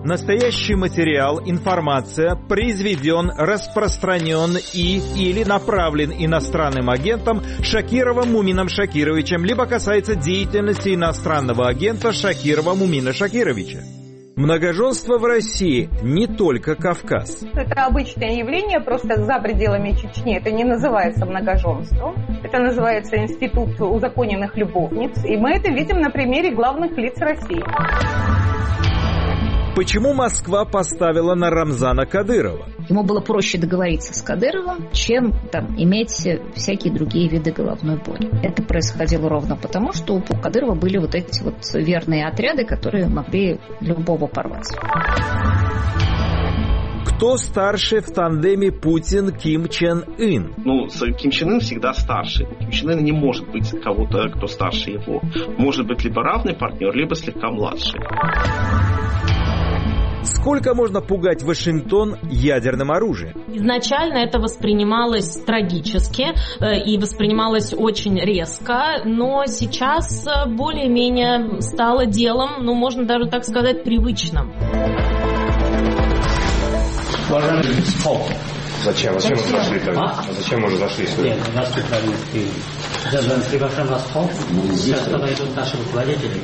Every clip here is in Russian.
Настоящий материал, информация произведен, распространен или направлен иностранным агентом Шакировым Мумином Шакировичем, либо касается деятельности иностранного агента Шакирова Мумина Шакировича. Многоженство в России не только Кавказ. Это обычное явление, просто за пределами Чечни. Это не называется многоженством. Это называется институт узаконенных любовниц. И мы это видим на примере главных лиц России. Почему Москва поставила на Рамзана Кадырова? Ему было проще договориться с Кадыровым, чем иметь всякие другие виды головной боли. Это происходило ровно потому, что у Кадырова были вот эти вот верные отряды, которые могли любого порвать. Кто старше в тандеме Путин-Ким Чен Ын? Ким Чен Ын всегда старше. Ким Чен Ын не может быть кого-то, кто старше его. Может быть либо равный партнер, либо слегка младший. Сколько можно пугать Вашингтон ядерным оружием? Изначально это воспринималось трагически и воспринималось очень резко, но сейчас более-менее стало делом, можно даже так сказать, привычным. Зачем мы зашли тогда? Зачем мы зашли сюда? Нет, нас приглашаем вас в холл. Сейчас туда идут наши руководители.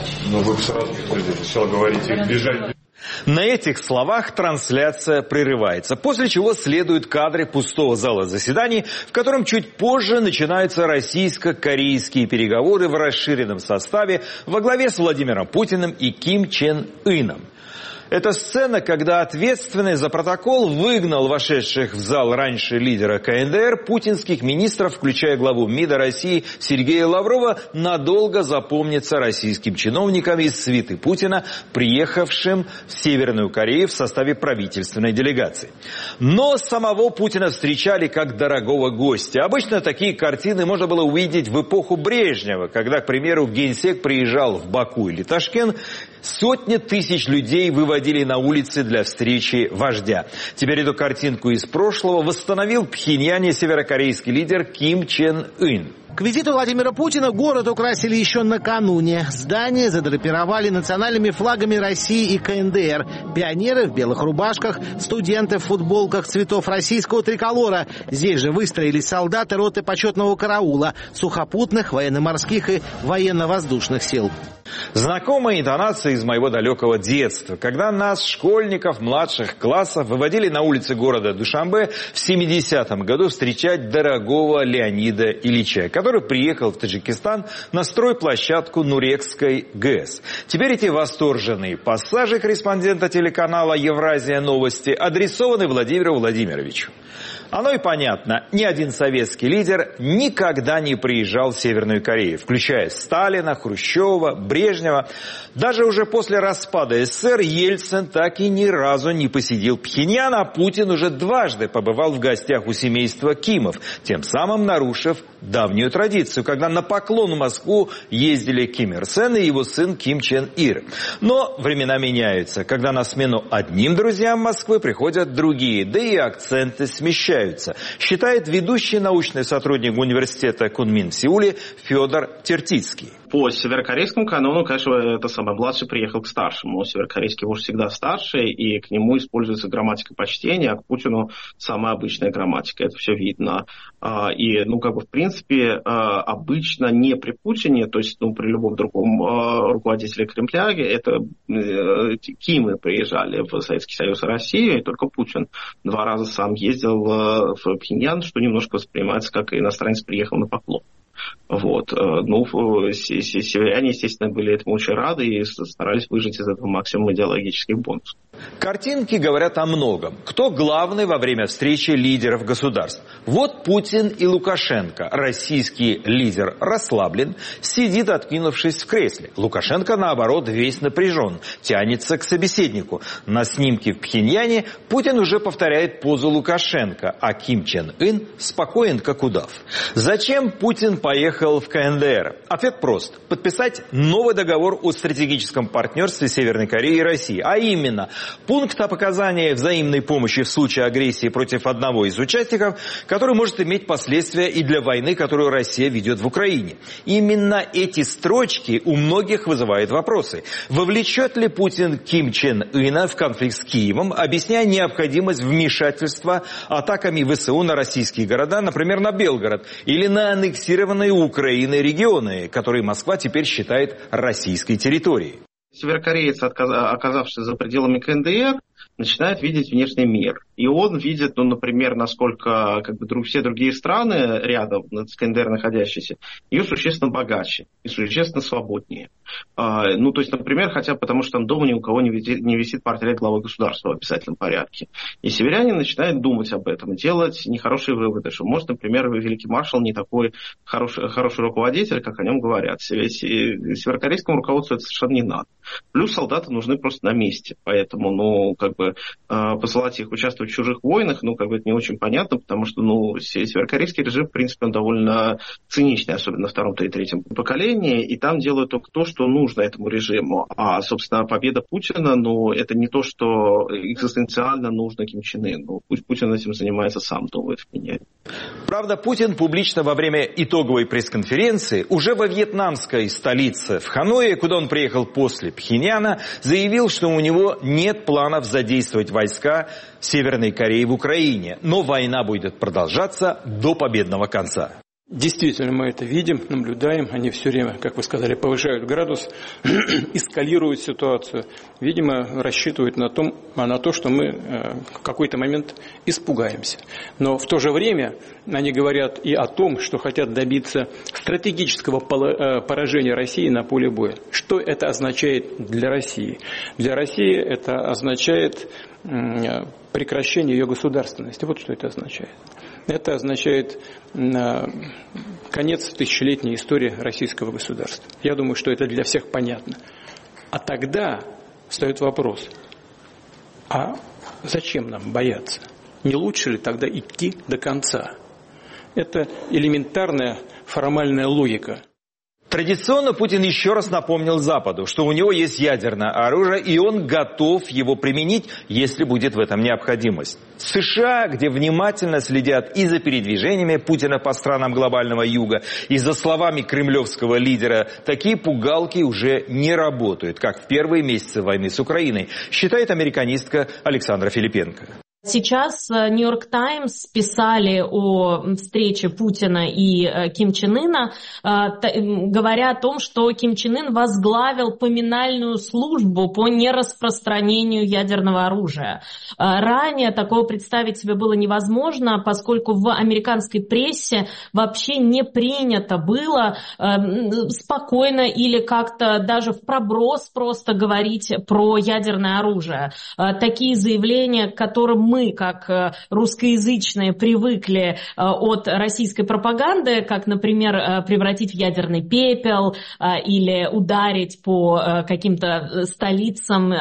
Вы сразу сначала говорите, бежать. На этих словах трансляция прерывается, после чего следуют кадры пустого зала заседаний, в котором чуть позже начинаются российско-корейские переговоры в расширенном составе во главе с Владимиром Путиным и Ким Чен Ыном. Это сцена, когда ответственный за протокол выгнал вошедших в зал раньше лидера КНДР путинских министров, включая главу МИДа России Сергея Лаврова, надолго запомнится российским чиновникам из свиты Путина, приехавшим в Северную Корею в составе правительственной делегации. Но самого Путина встречали как дорогого гостя. Обычно такие картины можно было увидеть в эпоху Брежнева, когда, к примеру, Генсек приезжал в Баку или Ташкент, сотни тысяч людей выводили на улицы для встречи вождя. Теперь эту картинку из прошлого восстановил в Пхеньяне северокорейский лидер Ким Чен Ын. К визиту Владимира Путина город украсили еще накануне. Здания задрапировали национальными флагами России и КНДР. Пионеры в белых рубашках, студенты в футболках цветов российского триколора. Здесь же выстроились солдаты роты почетного караула, сухопутных, военно-морских и военно-воздушных сил. Знакомая интонация из моего далекого детства, когда нас, школьников младших классов, выводили на улицы города Душанбе в 70-м году встречать дорогого Леонида Ильича, который приехал в Таджикистан на стройплощадку Нурекской ГЭС. Теперь эти восторженные пассажи корреспондента телеканала «Евразия Новости» адресованы Владимиру Владимировичу. Оно и понятно, ни один советский лидер никогда не приезжал в Северную Корею, включая Сталина, Хрущева, Брежнева. Даже уже после распада СССР Ельцин так и ни разу не посетил Пхеньян, а Путин уже дважды побывал в гостях у семейства Кимов, тем самым нарушив давнюю традицию, когда на поклон в Москву ездили Ким Ир Сен и его сын Ким Чен Ир. Но времена меняются, когда на смену одним друзьям Москвы приходят другие, да и акценты смещаются, считает ведущий научный сотрудник университета Кунмин в Сеуле Федор Тертицкий. По северокорейскому канону, конечно, это самый младший приехал к старшему. Северокорейский вождь всегда старший, и к нему используется грамматика почтения, а к Путину самая обычная грамматика. Это все видно. И, в принципе, обычно не при Путине, то есть, при любом другом руководителе Кремля, это Кимы приезжали в Советский Союз и Россию, и только Путин 2 раза сам ездил в Пхеньян, что немножко воспринимается как иностранец приехал на поклон. Северяне, естественно, были этому очень рады и старались выжать из этого максимум идеологических бонусов. Картинки говорят о многом. Кто главный во время встречи лидеров государств? Вот Путин и Лукашенко. Российский лидер расслаблен, сидит, откинувшись в кресле. Лукашенко, наоборот, весь напряжен, тянется к собеседнику. На снимке в Пхеньяне Путин уже повторяет позу Лукашенко, а Ким Чен Ын спокоен, как удав. Зачем Путин поехал в КНДР? Ответ прост. Подписать новый договор о стратегическом партнерстве Северной Кореи и России. А именно, пункт о показании взаимной помощи в случае агрессии против одного из участников, который может иметь последствия и для войны, которую Россия ведет в Украине. Именно эти строчки у многих вызывают вопросы. Вовлечет ли Путин Ким Чен Ына в конфликт с Киевом, объясняя необходимость вмешательства атаками ВСУ на российские города, например, на Белгород, или на аннексированные Украиной регионы, которые Москва теперь считает российской территорией. Северокореец, оказавшись за пределами КНДР, начинает видеть внешний мир. И он видит, например, насколько все другие страны рядом с КНДР находящиеся, ее существенно богаче и существенно свободнее. То есть, например, хотя бы потому, что там дома ни у кого не висит портрет главы государства в обязательном порядке. И северянин начинает думать об этом, делать нехорошие выводы, что, может, например, великий маршал не такой хороший руководитель, как о нем говорят. Северокорейскому руководству это совершенно не надо. Плюс солдаты нужны просто на месте. Поэтому, посылать их участвовать в чужих войнах, это не очень понятно, потому что, северокорейский режим, в принципе, он довольно циничный, особенно на втором-то и третьем поколении, и там делают только то, что нужно этому режиму. А, собственно, победа Путина, это не то, что экзистенциально нужно Ким Чен Ыну. Пусть Путин этим занимается сам, думает в Пхеньяне. Правда, Путин публично во время итоговой пресс-конференции уже во вьетнамской столице в Ханое, куда он приехал после Пхеньяна, заявил, что у него нет планов задействовать войска Северной Кореи в Украине, но война будет продолжаться до победного конца. Действительно, мы это видим, наблюдаем. Они все время, как вы сказали, повышают градус, эскалируют ситуацию. Видимо, рассчитывают на то, что мы в какой-то момент испугаемся. Но в то же время они говорят и о том, что хотят добиться стратегического поражения России на поле боя. Что это означает для России? Для России это означает прекращение ее государственности. Вот что это означает. Это означает конец тысячелетней истории российского государства. Я думаю, что это для всех понятно. А тогда встает вопрос, а зачем нам бояться? Не лучше ли тогда идти до конца? Это элементарная формальная логика. Традиционно Путин еще раз напомнил Западу, что у него есть ядерное оружие, и он готов его применить, если будет в этом необходимость. США, где внимательно следят и за передвижениями Путина по странам глобального юга, и за словами кремлевского лидера, такие пугалки уже не работают, как в первые месяцы войны с Украиной, считает американистка Александра Филипенко. Сейчас Нью-Йорк Таймс писали о встрече Путина и Ким Чен Ына, говоря о том, что Ким Чен Ын возглавил поминальную службу по нераспространению ядерного оружия. Ранее такого представить себе было невозможно, поскольку в американской прессе вообще не принято было спокойно или как-то даже в проброс просто говорить про ядерное оружие. Такие заявления, к которым мы, как русскоязычные, привыкли от российской пропаганды, как, например, превратить в ядерный пепел или ударить по каким-то столицам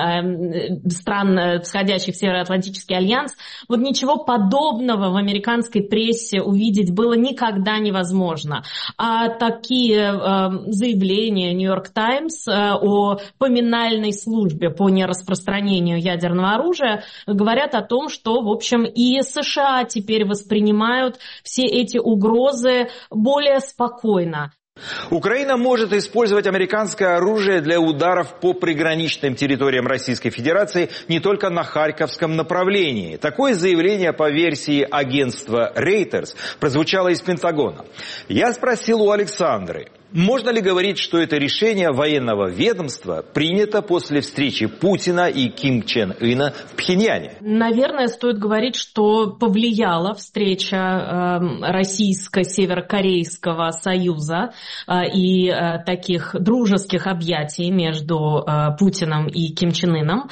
стран, входящих в Североатлантический альянс, вот ничего подобного в американской прессе увидеть было никогда невозможно. А такие заявления Нью-Йорк Таймс о поминальной службе по нераспространению ядерного оружия говорят о том, что, в общем, и США теперь воспринимают все эти угрозы более спокойно. Украина может использовать американское оружие для ударов по приграничным территориям Российской Федерации не только на Харьковском направлении. Такое заявление по версии агентства Reuters прозвучало из Пентагона. Я спросил у Александры, можно ли говорить, что это решение военного ведомства принято после встречи Путина и Ким Чен Ына в Пхеньяне? Наверное, стоит говорить, что повлияла встреча Российско-Северокорейского союза и таких дружеских объятий между Путиным и Ким Чен Ыном.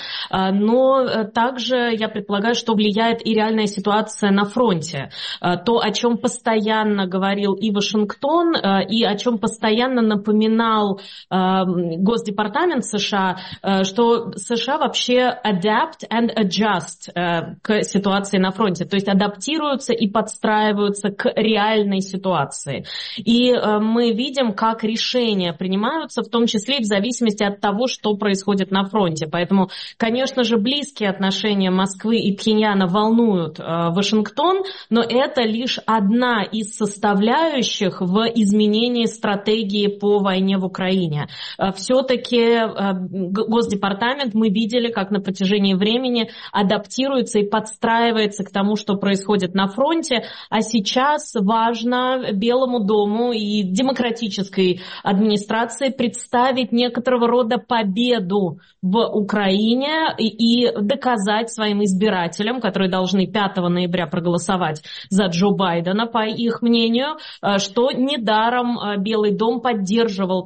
Но также я предполагаю, что влияет и реальная ситуация на фронте. То, о чем постоянно говорил и Вашингтон, и о чем постоянно постоянно напоминал Госдепартамент США, что США вообще adapt and adjust к ситуации на фронте, то есть адаптируются и подстраиваются к реальной ситуации. И мы видим, как решения принимаются, в том числе и в зависимости от того, что происходит на фронте. Поэтому, конечно же, близкие отношения Москвы и Пхеньяна волнуют Вашингтон, но это лишь одна из составляющих в изменении стратегии по войне в Украине. Все-таки Госдепартамент, мы видели, как на протяжении времени адаптируется и подстраивается к тому, что происходит на фронте, а сейчас важно Белому дому и демократической администрации представить некоторого рода победу в Украине и доказать своим избирателям, которые должны 5 ноября проголосовать за Джо Байдена, по их мнению, что недаром Белый дом поддерживал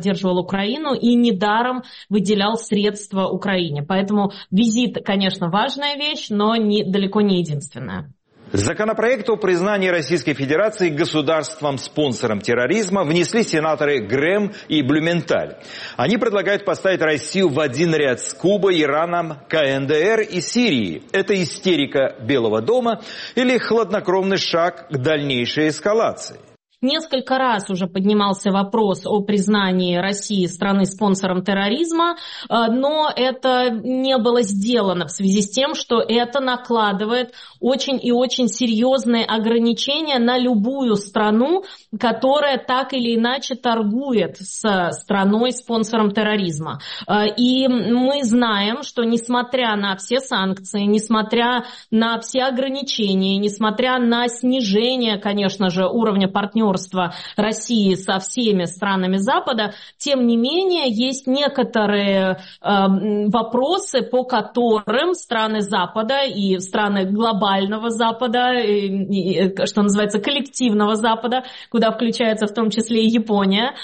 Украину и недаром выделял средства Украине. Поэтому визит, конечно, важная вещь, но далеко не единственная. Законопроект о признании Российской Федерации государством-спонсором терроризма внесли сенаторы Грэм и Блюменталь. Они предлагают поставить Россию в один ряд с Кубой, Ираном, КНДР и Сирией. Это истерика Белого дома или хладнокровный шаг к дальнейшей эскалации? Несколько раз уже поднимался вопрос о признании России страны-спонсором терроризма, но это не было сделано в связи с тем, что это накладывает очень и очень серьезные ограничения на любую страну, которая так или иначе торгует с страной-спонсором терроризма. И мы знаем, что несмотря на все санкции, несмотря на все ограничения, несмотря на снижение, конечно же, уровня партнерства России со всеми странами Запада, тем не менее есть некоторые вопросы, по которым страны Запада и страны глобального Запада, что называется коллективного Запада, куда включается в том числе и Япония,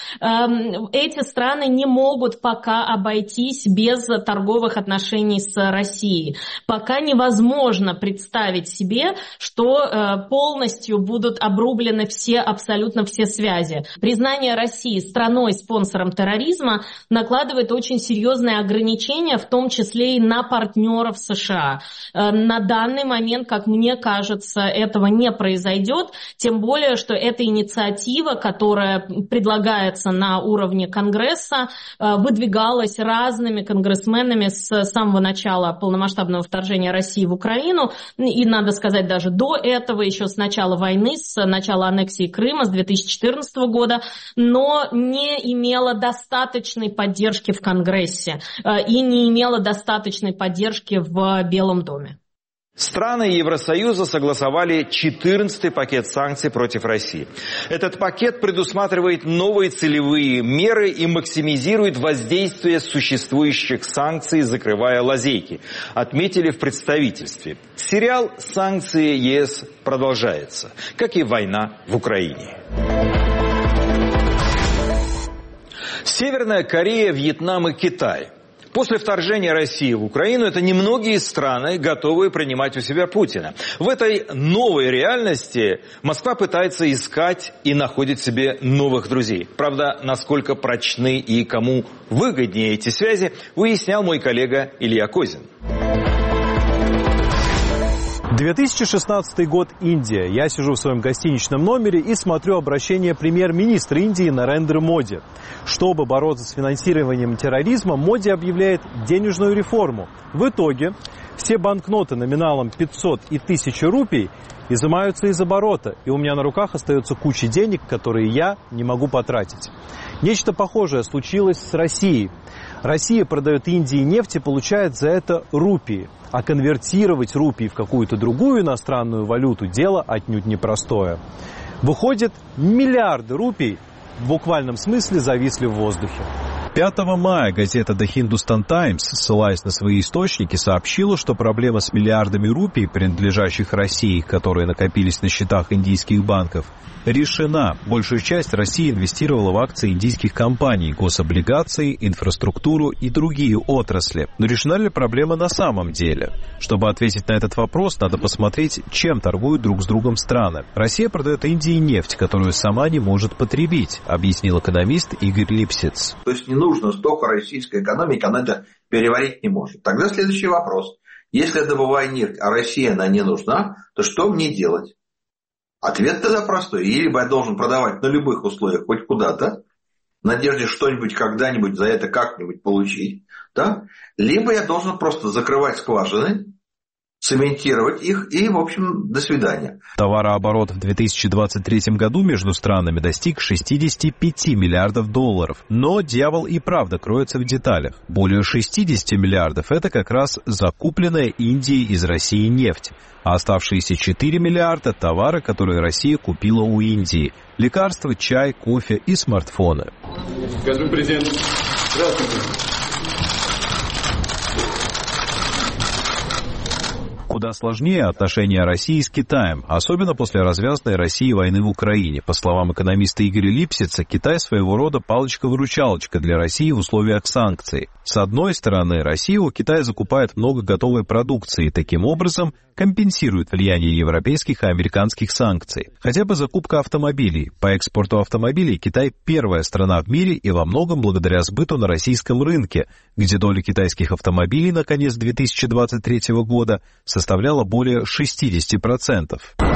эти страны не могут пока обойтись без торговых отношений с Россией. Пока невозможно представить себе, что полностью будут обрублены абсолютно все связи. Признание России страной-спонсором терроризма накладывает очень серьезные ограничения, в том числе и на партнеров США. На данный момент, как мне кажется, этого не произойдет, тем более, что эта инициатива, которая предлагается на уровне Конгресса, выдвигалась разными конгрессменами с самого начала полномасштабного вторжения России в Украину, и, надо сказать, даже до этого, еще с начала войны, с начала аннексии Крыма, с 2014 года, но не имела достаточной поддержки в Конгрессе и не имела достаточной поддержки в Белом доме. Страны Евросоюза согласовали 14-й пакет санкций против России. Этот пакет предусматривает новые целевые меры и максимизирует воздействие существующих санкций, закрывая лазейки, отметили в представительстве. Сериал «Санкции ЕС» продолжается, как и война в Украине. Северная Корея, Вьетнам и Китай. После вторжения России в Украину это немногие страны, готовые принимать у себя Путина. В этой новой реальности Москва пытается искать и находит себе новых друзей. Правда, насколько прочны и кому выгоднее эти связи, выяснял мой коллега Илья Козин. 2016 год, Индия. Я сижу в своем гостиничном номере и смотрю обращение премьер-министра Индии Нарендры Моди. Чтобы бороться с финансированием терроризма, Моди объявляет денежную реформу. В итоге все банкноты номиналом 500 и 1000 рупий изымаются из оборота, и у меня на руках остается куча денег, которые я не могу потратить. Нечто похожее случилось с Россией. Россия продает Индии нефть и получает за это рупии. А конвертировать рупии в какую-то другую иностранную валюту – дело отнюдь непростое. Выходит, миллиарды рупий в буквальном смысле зависли в воздухе. 5 мая газета The Hindustan Times, ссылаясь на свои источники, сообщила, что проблема с миллиардами рупий, принадлежащих России, которые накопились на счетах индийских банков, решена. Большую часть России инвестировала в акции индийских компаний, гособлигации, инфраструктуру и другие отрасли. Но решена ли проблема на самом деле? Чтобы ответить на этот вопрос, надо посмотреть, чем торгуют друг с другом страны. Россия продает Индии нефть, которую сама не может потребить, объяснил экономист Игорь Липсиц. То есть не нужно столько российской экономики, она это переварить не может. Тогда следующий вопрос. Если я добываю нефть, а России она не нужна, то что мне делать? Ответ тогда простой. Либо я должен продавать на любых условиях хоть куда-то, в надежде что-нибудь когда-нибудь за это как-нибудь получить, да? Либо я должен просто закрывать скважины, цементировать их и, в общем, до свидания. Товарооборот в 2023 году между странами достиг 65 миллиардов долларов. Но дьявол и правда кроется в деталях. Более 60 миллиардов – это как раз закупленная Индией из России нефть. А оставшиеся 4 миллиарда – товары, которые Россия купила у Индии. Лекарства, чай, кофе и смартфоны. Господин президент, здравствуйте. Куда сложнее отношения России с Китаем, особенно после развязанной Россией войны в Украине. По словам экономиста Игоря Липсица, Китай своего рода палочка-выручалочка для России в условиях санкций. С одной стороны, Россия у Китая закупает много готовой продукции и таким образом компенсирует влияние европейских и американских санкций. Хотя бы закупка автомобилей. По экспорту автомобилей Китай первая страна в мире и во многом благодаря сбыту на российском рынке, где доля китайских автомобилей на конец 2023 года составляла более 60%.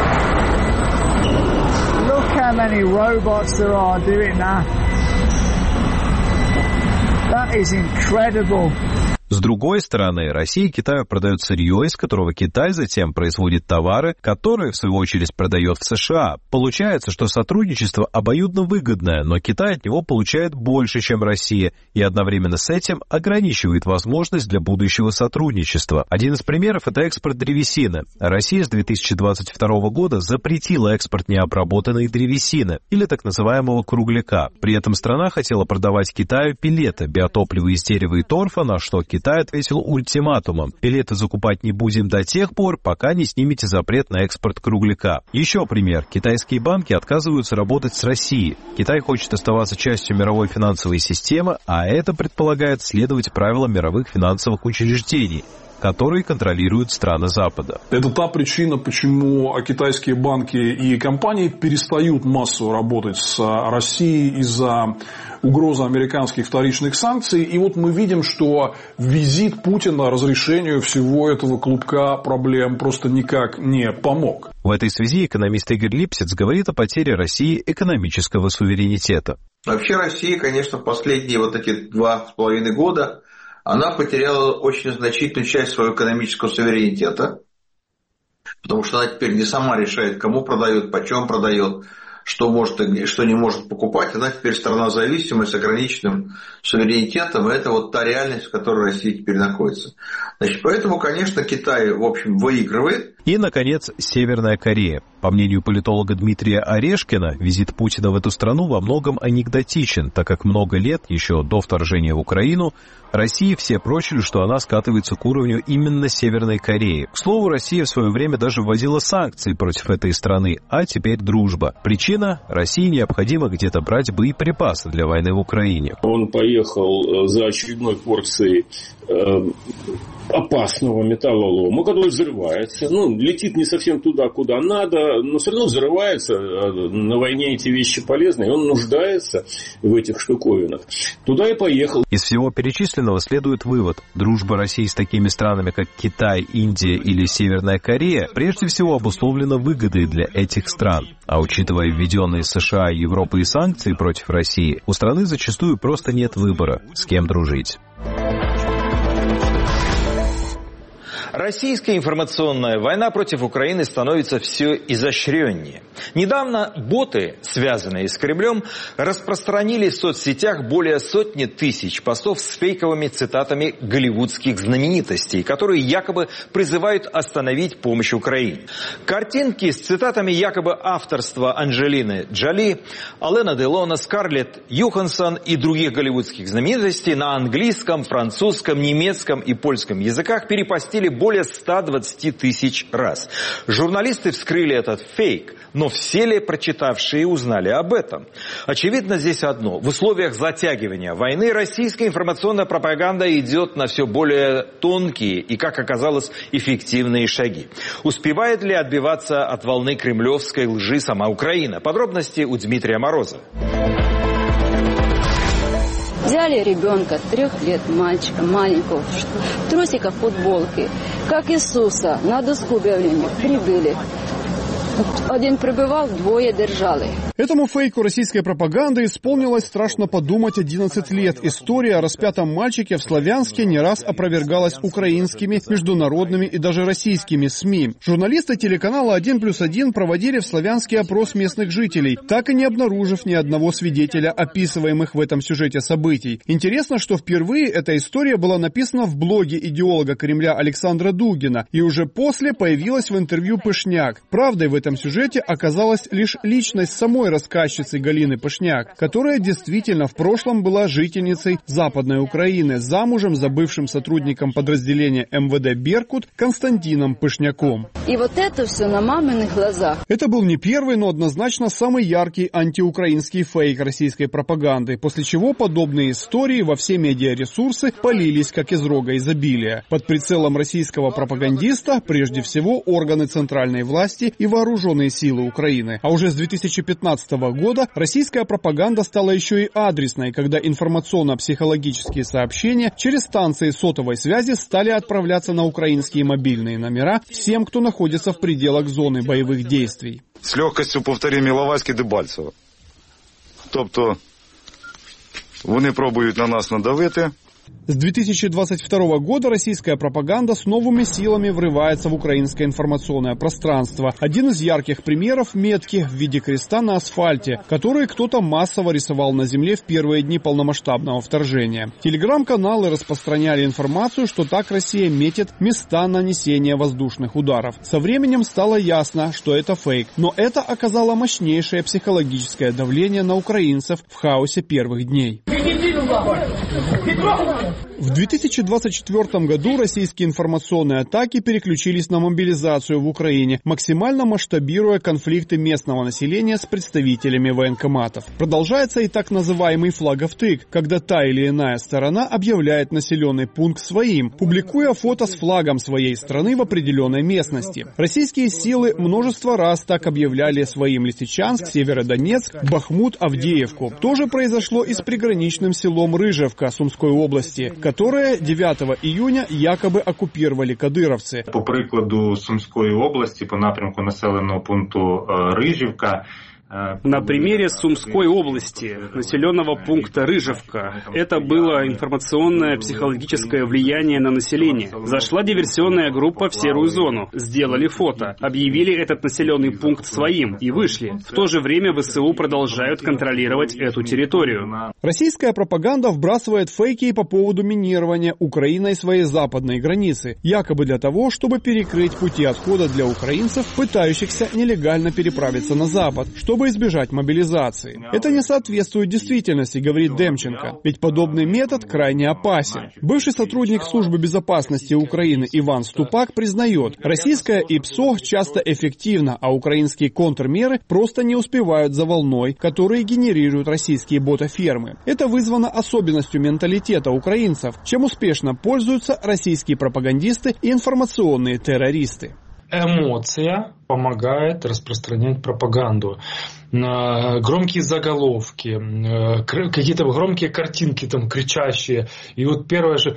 С другой стороны, Россия Китаю продает сырье, из которого Китай затем производит товары, которые, в свою очередь, продает в США. Получается, что сотрудничество обоюдно выгодное, но Китай от него получает больше, чем Россия, и одновременно с этим ограничивает возможность для будущего сотрудничества. Один из примеров – это экспорт древесины. Россия с 2022 года запретила экспорт необработанной древесины, или так называемого кругляка. При этом страна хотела продавать Китаю пелеты, биотопливо из дерева и торфа, на что Китай ответил ультиматумом. Пелеты закупать не будем до тех пор, пока не снимете запрет на экспорт кругляка. Еще пример. Китайские банки отказываются работать с Россией. Китай хочет оставаться частью мировой финансовой системы, а это предполагает следовать правилам мировых финансовых учреждений, которые контролируют страны Запада. Это та причина, почему китайские банки и компании перестают массово работать с Россией из-за угрозы американских вторичных санкций. И вот мы видим, что визит Путина разрешению всего этого клубка проблем просто никак не помог. В этой связи экономист Игорь Липсиц говорит о потере России экономического суверенитета. Вообще Россия, конечно, в последние вот эти 2,5 года она потеряла очень значительную часть своего экономического суверенитета, потому что она теперь не сама решает, кому продает, почем продает, что может и что не может покупать. Она теперь страна зависимая, с ограниченным суверенитетом, и это вот та реальность, в которой Россия теперь находится. Значит, поэтому, конечно, Китай, в общем, выигрывает. И, наконец, Северная Корея. По мнению политолога Дмитрия Орешкина, визит Путина в эту страну во многом анекдотичен, так как много лет, еще до вторжения в Украину, России все прочили, что она скатывается к уровню именно Северной Кореи. К слову, Россия в свое время даже вводила санкции против этой страны, а теперь дружба. Причина – России необходимо где-то брать боеприпасы для войны в Украине. Он поехал за очередной порцией опасного металлолома, который взрывается. Летит не совсем туда, куда надо, но все равно взрывается. На войне эти вещи полезны, и он нуждается в этих штуковинах. Туда и поехал. Из всего перечисленного следует вывод. Дружба России с такими странами, как Китай, Индия или Северная Корея, прежде всего обусловлена выгодой для этих стран. А учитывая введенные США и Европой санкции против России, у страны зачастую просто нет выбора, с кем дружить. Российская информационная война против Украины становится все изощреннее. Недавно боты, связанные с Кремлем, распространили в соцсетях более сотни тысяч постов с фейковыми цитатами голливудских знаменитостей, которые якобы призывают остановить помощь Украине. Картинки с цитатами якобы авторства Анджелины Джоли, Алена Делона, Скарлетт Йоханссон и других голливудских знаменитостей на английском, французском, немецком и польском языках перепостили более 120 тысяч раз. Журналисты вскрыли этот фейк, но все ли прочитавшие узнали об этом? Очевидно здесь одно. В условиях затягивания войны российская информационная пропаганда идет на все более тонкие и, как оказалось, эффективные шаги. Успевает ли отбиваться от волны кремлевской лжи сама Украина? Подробности у Дмитрия Мороза. Взяли ребенка 3 лет, мальчика маленького, в трусиках, футболке, как Иисуса, на доску объявления прибыли. Один прибывал, 2 держали. Этому фейку российской пропаганды исполнилось, страшно подумать, 11 лет. История о распятом мальчике в Славянске не раз опровергалась украинскими, международными и даже российскими СМИ. Журналисты телеканала «1+1» проводили в Славянске опрос местных жителей, так и не обнаружив ни одного свидетеля описываемых в этом сюжете событий. Интересно, что впервые эта история была написана в блоге идеолога Кремля Александра Дугина, и уже после появилась в интервью Пышняк. Правдой в этом сюжете оказалась лишь личность самой рассказчицы Галины Пышняк, которая действительно в прошлом была жительницей Западной Украины, замужем за бывшим сотрудником подразделения МВД «Беркут» Константином Пышняком. И вот это все на маминых глазах. Это был не первый, но однозначно самый яркий антиукраинский фейк российской пропаганды, после чего подобные истории во все медиаресурсы полились как из рога изобилия. Под прицелом российского пропагандиста прежде всего органы центральной власти и вооруженные силы Украины. А уже с 2015 года российская пропаганда стала еще и адресной, когда информационно-психологические сообщения через станции сотовой связи стали отправляться на украинские мобильные номера всем, кто находится в пределах зоны боевых действий. С легкостью повторим Іловайськ і Дебальцево. Тобто вони пробують на нас надавити. С 2022 года российская пропаганда с новыми силами врывается в украинское информационное пространство. Один из ярких примеров – метки в виде креста на асфальте, которые кто-то массово рисовал на земле в первые дни полномасштабного вторжения. Телеграм-каналы распространяли информацию, что так Россия метит места нанесения воздушных ударов. Со временем стало ясно, что это фейк, но это оказало мощнейшее психологическое давление на украинцев в хаосе первых дней. В 2024 году российские информационные атаки переключились на мобилизацию в Украине, максимально масштабируя конфликты местного населения с представителями военкоматов. Продолжается и так называемый флаговтык, когда та или иная сторона объявляет населенный пункт своим, публикуя фото с флагом своей страны в определенной местности. Российские силы множество раз так объявляли своим Лисичанск, Северодонецк, Бахмут, Авдеевку. То же произошло и с приграничным селом Рыжевка Сумской области, которое 9 июня якобы оккупировали кадыровцы. По прикладу Сумської області, по напрямку населеного пункту Рижівка, На примере Сумской области, населенного пункта Рыжевка, это было информационное психологическое влияние на население. Зашла диверсионная группа в серую зону, сделали фото, объявили этот населенный пункт своим и вышли. В то же время ВСУ продолжают контролировать эту территорию. Российская пропаганда вбрасывает фейки по поводу минирования Украиной своей западной границы, якобы для того, чтобы перекрыть пути отхода для украинцев, пытающихся нелегально переправиться на Запад, чтобы избежать мобилизации. Это не соответствует действительности, говорит Демченко, ведь подобный метод крайне опасен. Бывший сотрудник службы безопасности Украины Иван Ступак признает, российская ИПСО часто эффективна, а украинские контрмеры просто не успевают за волной, которые генерируют российские ботафермы. Это вызвано особенностью менталитета украинцев, чем успешно пользуются российские пропагандисты и информационные террористы. Эмоция помогает распространять пропаганду. Громкие заголовки, какие-то громкие картинки там кричащие. И вот первое же,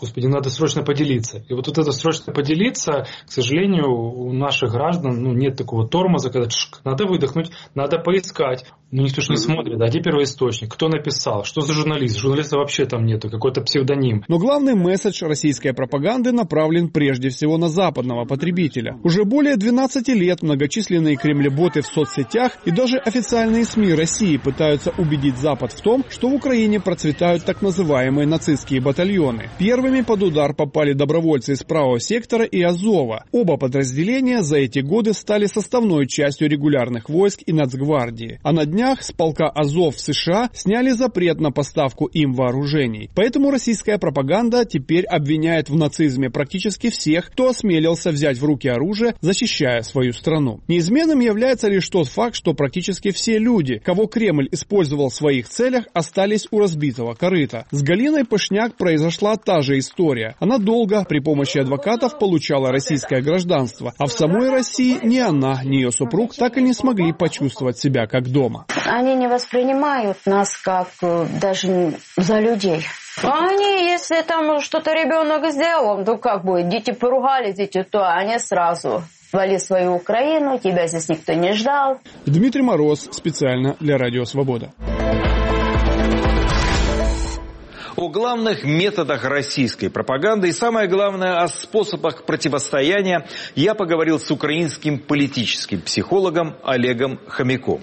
Господи, надо срочно поделиться. И вот это срочно поделиться, к сожалению, у наших граждан нет такого тормоза, когда надо выдохнуть, надо поискать. Но никто же не смотрит, а где первоисточник, кто написал, что за журналист. Журналиста вообще там нету, какой-то псевдоним. Но главный месседж российской пропаганды направлен прежде всего на западного потребителя. Уже более 12 лет многочисленные кремлеботы в соцсетях и даже официальные СМИ России пытаются убедить Запад в том, что в Украине процветают так называемые нацистские батальоны. Первыми под удар попали добровольцы из правого сектора и Азова. Оба подразделения за эти годы стали составной частью регулярных войск и Нацгвардии. А на днях с полка Азов в США сняли запрет на поставку им вооружений. Поэтому российская пропаганда теперь обвиняет в нацизме практически всех, кто осмелился взять в руки оружие, защищая свою страну. Неизменным является лишь тот факт, что практически все люди, кого Кремль использовал в своих целях, остались у разбитого корыта. С Галиной Пышняк произошла та же история. Она долго при помощи адвокатов получала российское гражданство, а в самой России ни она, ни ее супруг так и не смогли почувствовать себя как дома. Они не воспринимают нас как даже за людей. Они, если там что-то ребенок сделал, то как будет, дети поругали, то они сразу вали свою Украину, тебя здесь никто не ждал. Дмитрий Мороз, специально для Радио Свобода. О главных методах российской пропаганды и, самое главное, о способах противостояния я поговорил с украинским политическим психологом Олегом Хомяком.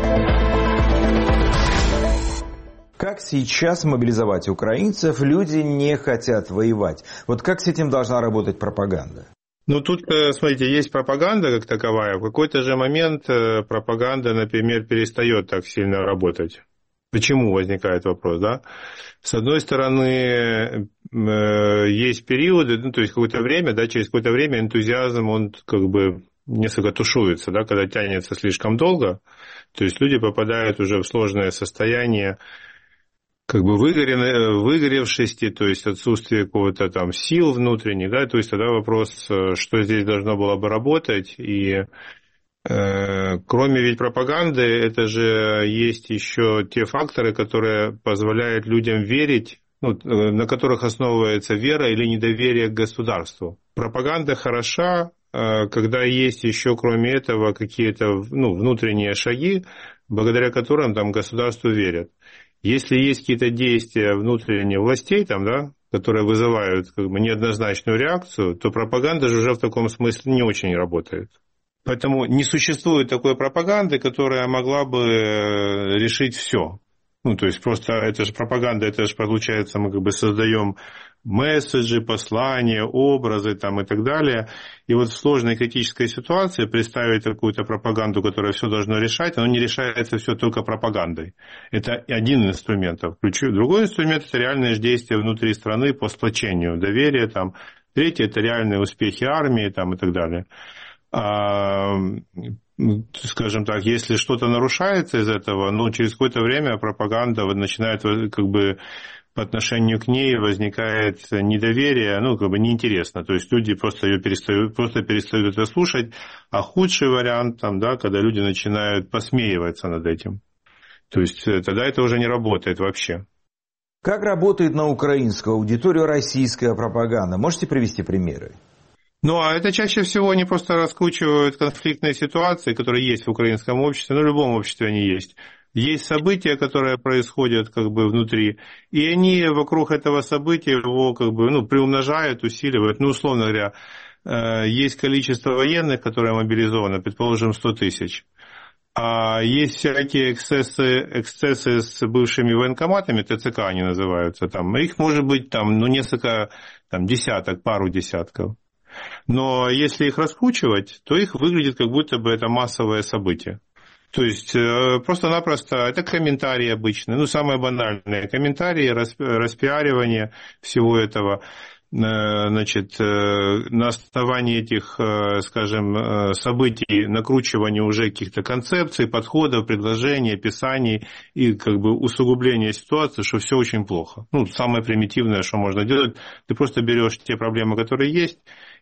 Как сейчас мобилизовать украинцев? Люди не хотят воевать. Вот как с этим должна работать пропаганда? Тут, смотрите, есть пропаганда как таковая. В какой-то же момент пропаганда, например, перестает так сильно работать. Почему, возникает вопрос, да? С одной стороны, есть периоды, то есть какое-то время, да, через какое-то время энтузиазм, он как бы несколько тушуется, да, когда тянется слишком долго. То есть люди попадают уже в сложное состояние, как бы выгоревшести, то есть отсутствие какого-то там сил внутренних, да, то есть тогда вопрос, что здесь должно было бы работать, и кроме ведь пропаганды, это же есть еще те факторы, которые позволяют людям верить, на которых основывается вера или недоверие к государству. Пропаганда хороша, когда есть еще кроме этого какие-то внутренние шаги, благодаря которым там государству верят. Если есть какие-то действия внутренних властей, там, да, которые вызывают как бы неоднозначную реакцию, то пропаганда же уже в таком смысле не очень работает. Поэтому не существует такой пропаганды, которая могла бы решить все. То есть просто это же пропаганда, это же получается, мы как бы создаем месседжи, послания, образы там, и так далее. И вот в сложной критической ситуации представить какую-то пропаганду, которая все должно решать, оно не решается все только пропагандой. Это один из инструментов. Другой инструмент – это реальные действия внутри страны по сплочению доверия. Там. Третий – это реальные успехи армии там, и так далее. Скажем так, если что-то нарушается из этого, через какое-то время пропаганда начинает как бы по отношению к ней возникает недоверие, как бы неинтересно. То есть люди просто перестают это слушать, а худший вариант, там, да, когда люди начинают посмеиваться над этим. То есть тогда это уже не работает вообще. Как работает на украинскую аудиторию российская пропаганда? Можете привести примеры? А это чаще всего они просто раскручивают конфликтные ситуации, которые есть в украинском обществе, в любом обществе они есть. Есть события, которые происходят как бы внутри, и они вокруг этого события его как бы приумножают, усиливают. Условно говоря, есть количество военных, которые мобилизованы, предположим, 100 тысяч. А есть всякие эксцессы с бывшими военкоматами, ТЦК они называются, там, их может быть там, несколько, там, десяток, пару десятков. Но если их раскручивать, то их выглядит как будто бы это массовое событие. То есть просто-напросто это комментарии обычные, самые банальные комментарии, распиаривание всего этого. Значит, на основании этих, скажем, событий накручивание уже каких-то концепций, подходов, предложений, описаний и как бы усугубление ситуации, что все очень плохо. Самое примитивное, что можно делать, ты просто берешь те проблемы, которые есть,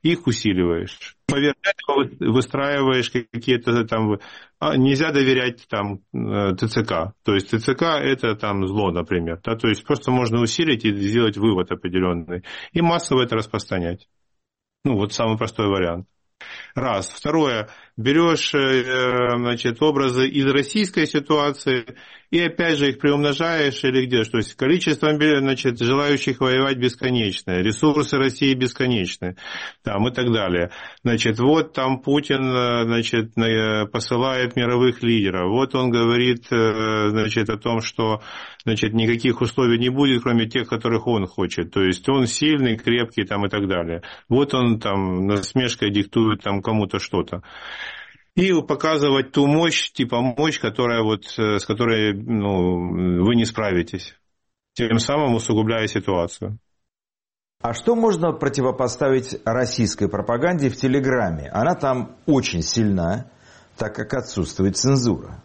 их усиливаешь. Поверх этого выстраиваешь какие-то там... Нельзя доверять там ТЦК. То есть ТЦК это там зло, например. Да? То есть просто можно усилить и сделать вывод определенный. И массово это распространять. Ну, вот самый простой вариант. Раз. Второе. Берешь, значит, образы из российской ситуации и опять же их приумножаешь или где. То есть количество, значит, желающих воевать бесконечное, ресурсы России бесконечны, там, и так далее. Значит, вот там Путин, значит, посылает мировых лидеров. Вот он говорит, значит, о том, что, значит, никаких условий не будет, кроме тех, которых он хочет. То есть он сильный, крепкий там, и так далее. Вот он там насмешкой диктует там кому-то что-то. И показывать ту мощь, типа мощь, которая вот, с которой вы не справитесь, тем самым усугубляя ситуацию. А что можно противопоставить российской пропаганде в Телеграме? Она там очень сильна, так как отсутствует цензура.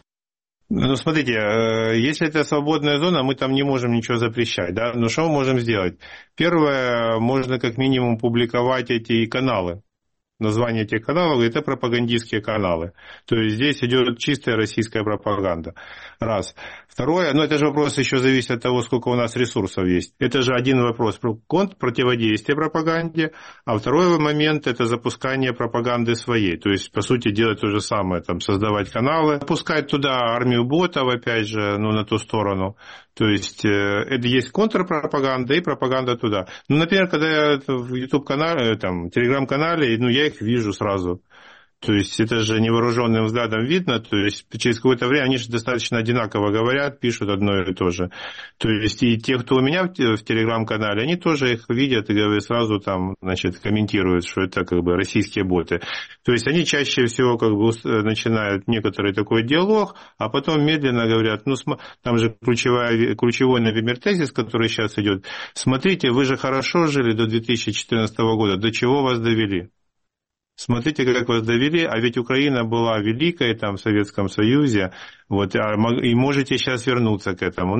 Ну, смотрите, если это свободная зона, мы там не можем ничего запрещать, да? Но что мы можем сделать? Первое, можно как минимум публиковать эти каналы. Название этих каналов – это пропагандистские каналы. То есть здесь идет чистая российская пропаганда. Раз. Второе, это же вопрос еще зависит от того, сколько у нас ресурсов есть. Это же один вопрос про противодействие пропаганде, а второй момент – это запускание пропаганды своей. То есть, по сути, делать то же самое, там, создавать каналы, пускать туда армию ботов, опять же, на ту сторону. То есть, это есть контрпропаганда и пропаганда туда. Например, когда я в YouTube-канале, там, Telegram-канале, я их вижу сразу. То есть это же невооруженным взглядом видно, то есть через какое-то время они же достаточно одинаково говорят, пишут одно и то же. То есть и те, кто у меня в Телеграм-канале, они тоже их видят и сразу там, значит, комментируют, что это как бы российские боты. То есть они чаще всего как бы начинают некоторый такой диалог, а потом медленно говорят, там же ключевой, например, тезис, который сейчас идет, смотрите, вы же хорошо жили до 2014 года, до чего вас довели? Смотрите, как вас довели, а ведь Украина была великой там, в Советском Союзе, вот, и можете сейчас вернуться к этому.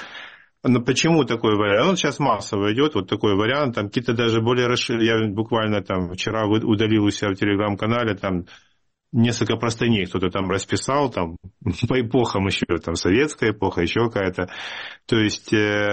Почему такой вариант? Он сейчас массово идет, вот такой вариант, там какие-то даже более расширенные, я буквально там вчера удалил у себя в Телеграм-канале, там несколько простыней кто-то там расписал, там, по эпохам еще, там, советская эпоха, еще какая-то. То есть,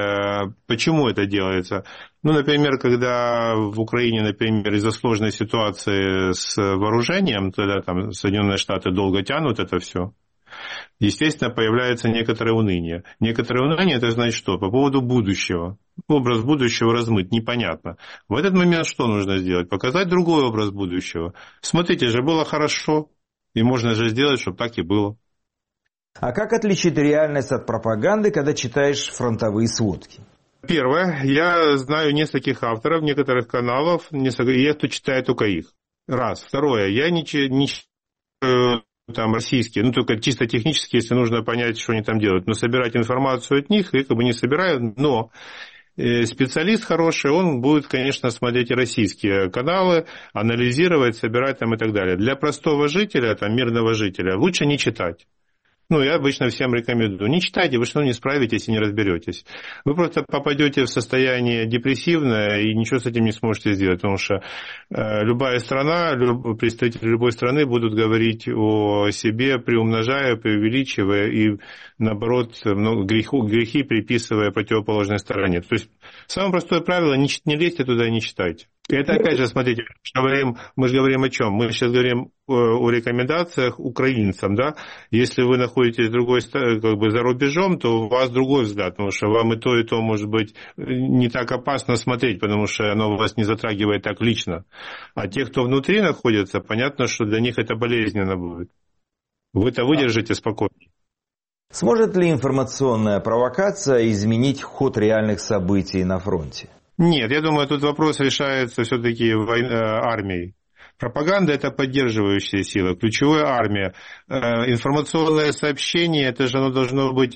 почему это делается? Например, когда в Украине, например, из-за сложной ситуации с вооружением, тогда там Соединенные Штаты долго тянут это все, естественно, появляется некоторое уныние. Некоторое уныние, это значит что? По поводу будущего. Образ будущего размыт, непонятно. В этот момент что нужно сделать? Показать другой образ будущего. Смотрите же, было хорошо, и можно же сделать, чтобы так и было. А как отличить реальность от пропаганды, когда читаешь фронтовые сводки? Первое, я знаю нескольких авторов, некоторых каналов, я кто читаю только их. Раз. Второе, я не читаю там российские, только чисто технически, если нужно понять, что они там делают. Но собирать информацию от них, я как бы не собираю, но специалист хороший, он будет, конечно, смотреть и российские каналы, анализировать, собирать там и так далее. Для простого жителя, там, мирного жителя, лучше не читать. Я обычно всем рекомендую. Не читайте, вы что не справитесь и не разберетесь. Вы просто попадете в состояние депрессивное и ничего с этим не сможете сделать, потому что любая страна, представители любой страны будут говорить о себе, приумножая, преувеличивая и, наоборот, грехи приписывая противоположной стороне. То есть самое простое правило – не лезьте туда и не читайте. И это, опять же, смотрите, мы же говорим о чем? Мы сейчас говорим о рекомендациях украинцам, да? Если вы находитесь как бы за рубежом, то у вас другой взгляд, потому что вам и то, может быть, не так опасно смотреть, потому что оно вас не затрагивает так лично. А те, кто внутри находится, понятно, что для них это болезненно будет. Вы-то выдержите спокойно. Сможет ли информационная провокация изменить ход реальных событий на фронте? Нет, я думаю, тут вопрос решается все-таки армией. Пропаганда – это поддерживающая сила, ключевая армия. Информационное сообщение, это же оно должно быть,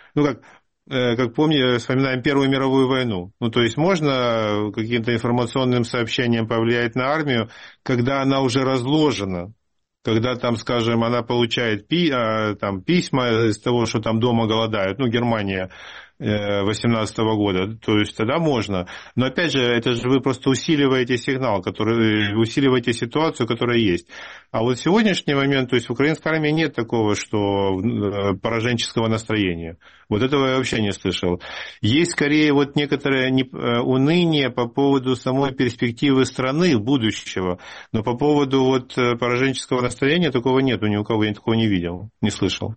как помню, вспоминаем Первую мировую войну. То есть можно каким-то информационным сообщением повлиять на армию, когда она уже разложена. Когда там, скажем, она получает письма из того, что там дома голодают, Германия, 2018 года, то есть тогда можно. Но опять же, это же вы просто усиливаете сигнал, усиливаете ситуацию, которая есть. А вот в сегодняшний момент, то есть в украинской армии нет такого, что пораженческого настроения. Вот этого я вообще не слышал. Есть скорее вот некоторое уныние по поводу самой перспективы страны будущего, но по поводу вот пораженческого настроения такого нет, ни у кого я такого не видел, не слышал.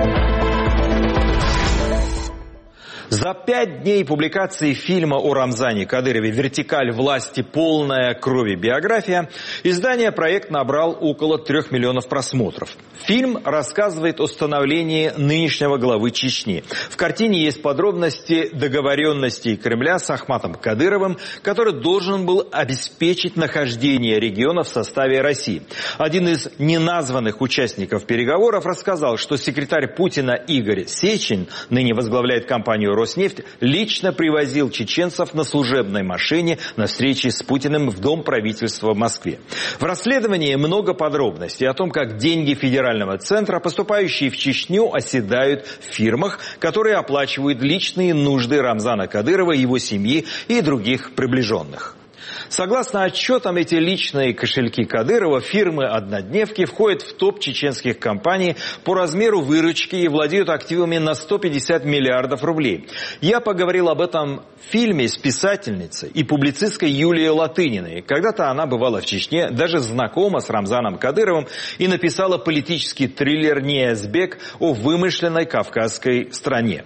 За 5 дней публикации фильма о Рамзане Кадырове «Вертикаль власти. Полная крови биография» издание «Проект» набрал около 3 миллионов просмотров. Фильм рассказывает о становлении нынешнего главы Чечни. В картине есть подробности договоренностей Кремля с Ахматом Кадыровым, который должен был обеспечить нахождение региона в составе России. Один из неназванных участников переговоров рассказал, что секретарь Путина Игорь Сечин, ныне возглавляет компанию «Роснефть», лично привозил чеченцев на служебной машине на встрече с Путиным в Дом правительства в Москве. В расследовании много подробностей о том, как деньги федерального центра, поступающие в Чечню, оседают в фирмах, которые оплачивают личные нужды Рамзана Кадырова, его семьи и других приближенных. Согласно отчетам, эти личные кошельки Кадырова, фирмы-однодневки, входят в топ чеченских компаний по размеру выручки и владеют активами на 150 миллиардов рублей. Я поговорил об этом в фильме с писательницей и публицисткой Юлией Латыниной. Когда-то она бывала в Чечне, даже знакома с Рамзаном Кадыровым и написала политический триллер «Ниязбек» о вымышленной кавказской стране.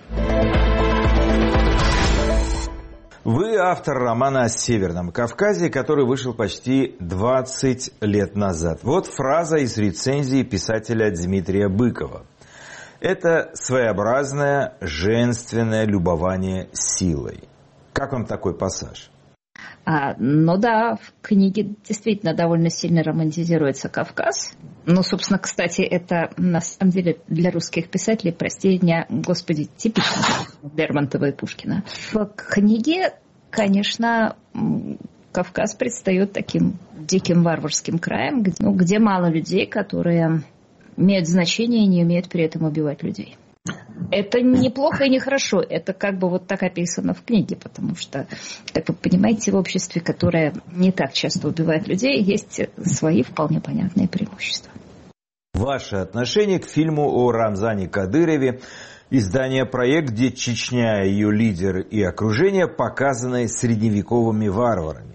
Вы автор романа о Северном Кавказе, который вышел почти 20 лет назад. Вот фраза из рецензии писателя Дмитрия Быкова. Это своеобразное женственное любование силой. Как вам такой пассаж? Ну да, в книге действительно довольно сильно романтизируется Кавказ. Ну, собственно, кстати, это на самом деле для русских писателей, простите, господи, типично Лермонтова и Пушкина. В книге, конечно, Кавказ предстает таким диким варварским краем, где мало людей, которые имеют значение и не умеют при этом убивать людей. Это неплохо и нехорошо. Это как бы вот так описано в книге, потому что, как вы понимаете, в обществе, которое не так часто убивает людей, есть свои вполне понятные преимущества. Ваше отношение к фильму о Рамзане Кадырове, издание «Проект», где Чечня, ее лидер и окружение показаны средневековыми варварами?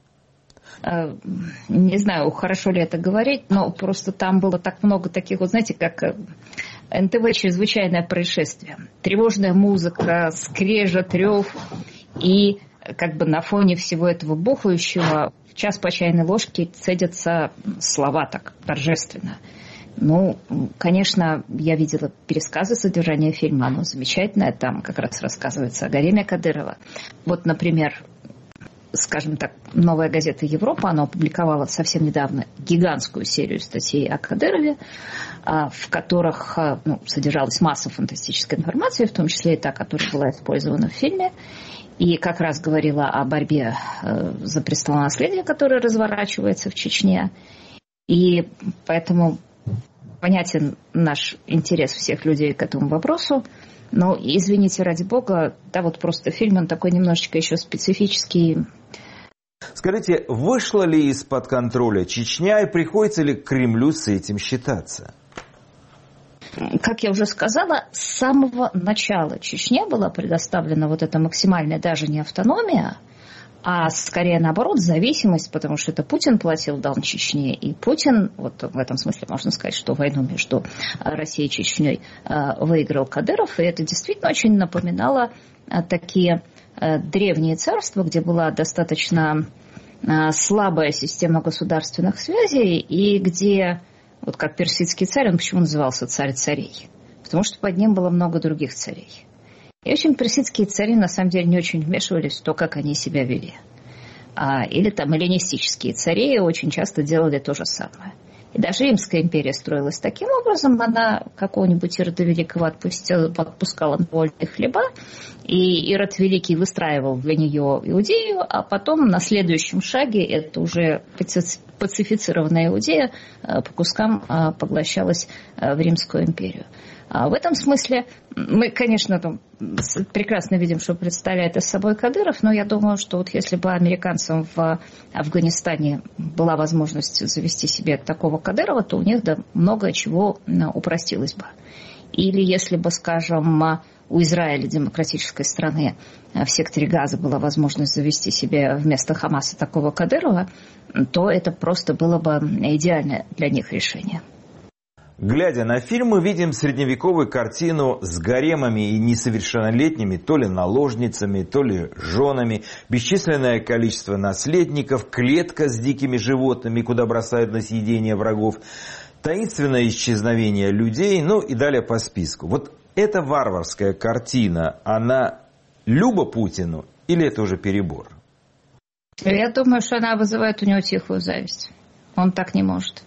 Не знаю, хорошо ли это говорить, но просто там было так много таких, вот знаете, как НТВ «Чрезвычайное происшествие». Тревожная музыка, скрежет, рев, и как бы на фоне всего этого бухающего в час по чайной ложке цедятся слова так торжественно. Ну, конечно, я видела пересказы содержания фильма, оно замечательное, там как раз рассказывается о гареме Кадырова. Вот, например, скажем так, «Новая газета Европа», она опубликовала совсем недавно гигантскую серию статей о Кадырове, в которых содержалась масса фантастической информации, в том числе и та, которая была использована в фильме, и как раз говорила о борьбе за престолонаследие, которое разворачивается в Чечне. И поэтому понятен наш интерес всех людей к этому вопросу. Но, извините, ради бога, да, вот просто фильм, он такой немножечко еще специфический. Скажите, вышла ли из-под контроля Чечня и приходится ли Кремлю с этим считаться? Как я уже сказала, с самого начала Чечне была предоставлена вот эта максимальная даже не автономия, а скорее наоборот зависимость, потому что это Путин платил дан Чечне, и Путин, вот в этом смысле можно сказать, что войну между Россией и Чечней выиграл Кадыров, и это действительно очень напоминало такие древние царства, где была достаточно слабая система государственных связей, и где, вот как персидский царь, он почему назывался царь царей? Потому что под ним было много других царей. И очень персидские цари на самом деле не очень вмешивались в то, как они себя вели. Или там эллинистические цари очень часто делали то же самое. И даже Римская империя строилась таким образом, она какого-нибудь Ирода Великого отпускала на вольные хлеба, и Ирод Великий выстраивал для нее Иудею, а потом на следующем шаге это уже пацифицированная Иудея по кускам поглощалась в Римскую империю. В этом смысле мы, конечно, прекрасно видим, что представляет из собой Кадыров, но я думаю, что вот если бы американцам в Афганистане была возможность завести себе такого Кадырова, то у них много чего упростилось бы. Или если бы, скажем, у Израиля, демократической страны, в секторе Газа была возможность завести себе вместо Хамаса такого Кадырова, то это просто было бы идеальное для них решение. Глядя на фильм, мы видим средневековую картину с гаремами и несовершеннолетними, то ли наложницами, то ли женами, бесчисленное количество наследников, клетка с дикими животными, куда бросают на съедение врагов, таинственное исчезновение людей, ну и далее по списку. Вот эта варварская картина, она люба Путину или это уже перебор? Я думаю, что она вызывает у него тихую зависть. Он так не может.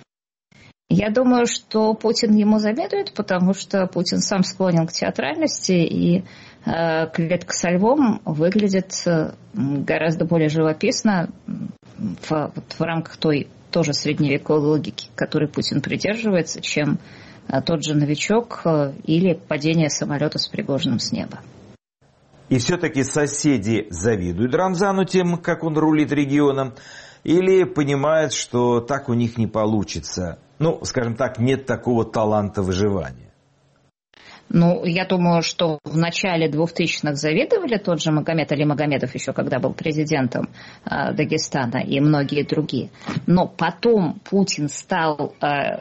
Я думаю, что Путин ему завидует, потому что Путин сам склонен к театральности, и клетка со львом выглядит гораздо более живописно в рамках той тоже средневековой логики, которой Путин придерживается, чем тот же «Новичок» или падение самолета с Пригожиным с неба. И все-таки соседи завидуют Рамзану тем, как он рулит регионом, или понимают, что так у них не получится? Ну, скажем так, нет такого таланта выживания. Ну, я думаю, что в начале 2000-х завидовали тот же Магомед Али Магомедов, еще когда был президентом Дагестана, и многие другие. Но потом Путин стал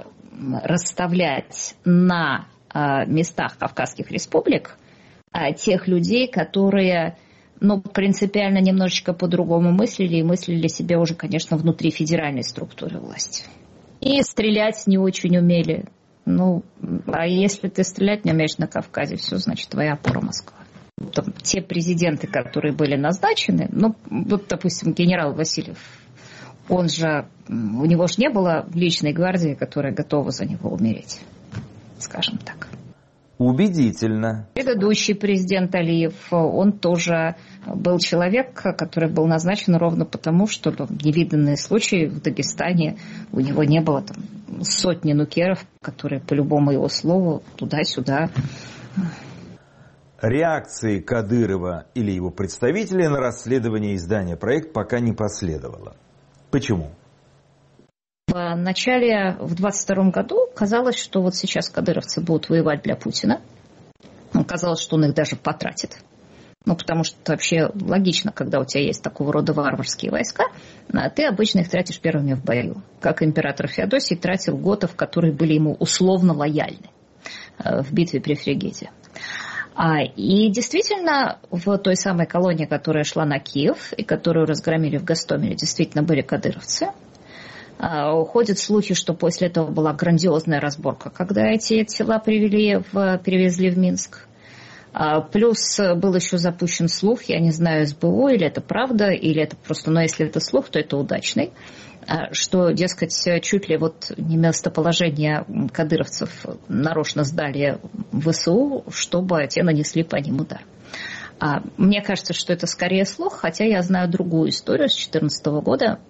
расставлять на местах Кавказских республик тех людей, которые принципиально немножечко по-другому мыслили, и мыслили себе уже, конечно, внутри федеральной структуры власти. И стрелять не очень умели. А если ты стрелять не умеешь на Кавказе, все, значит, твоя опора Москва. Те президенты, которые были назначены, вот, допустим, генерал Васильев, у него же не было личной гвардии, которая готова за него умереть, скажем так. Убедительно. Предыдущий президент Алиев, он тоже был человек, который был назначен ровно потому, что невиданные случаи в Дагестане, у него не было сотни нукеров, которые по любому его слову туда-сюда. Реакции Кадырова или его представителей на расследование издания «Проект» пока не последовало. Почему? В начале, в 22 году, казалось, что вот сейчас кадыровцы будут воевать для Путина. Казалось, что он их даже потратит. Потому что это вообще логично, когда у тебя есть такого рода варварские войска, ты обычно их тратишь первыми в бою. Как император Феодосий тратил готов, которые были ему условно лояльны в битве при Фригеде. И действительно, в той самой колонии, которая шла на Киев, и которую разгромили в Гостомеле, действительно были кадыровцы. Ходят слухи, что после этого была грандиозная разборка, когда эти тела перевезли в Минск. Плюс был еще запущен слух, я не знаю, СБУ, или это правда, или это просто, но если это слух, то это удачный, что, дескать, чуть ли вот не местоположение кадыровцев нарочно сдали в ВСУ, чтобы те нанесли по ним удар. Мне кажется, что это скорее слух, хотя я знаю другую историю с 2014 года,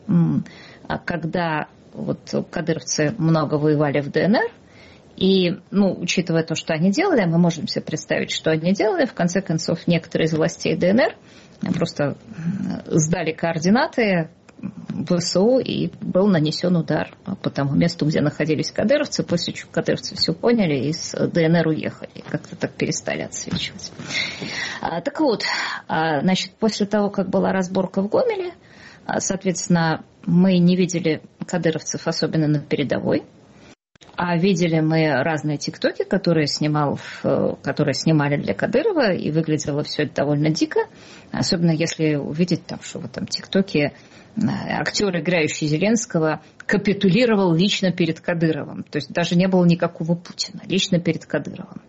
когда вот кадыровцы много воевали в ДНР, и, учитывая то, что они делали, мы можем себе представить, что они делали. В конце концов, некоторые из властей ДНР просто сдали координаты в ВСУ, и был нанесен удар по тому месту, где находились кадыровцы, после чего кадыровцы все поняли и с ДНР уехали, как-то так перестали отсвечивать. Так вот, значит, после того, как была разборка в Гомеле, соответственно, мы не видели кадыровцев, особенно на передовой. А видели мы разные тиктоки, которые снимали для Кадырова, и выглядело все это довольно дико. Особенно если увидеть, что в этом тиктоке актер, играющий Зеленского, капитулировал лично перед Кадыровым. То есть даже не было никакого Путина, лично перед Кадыровым.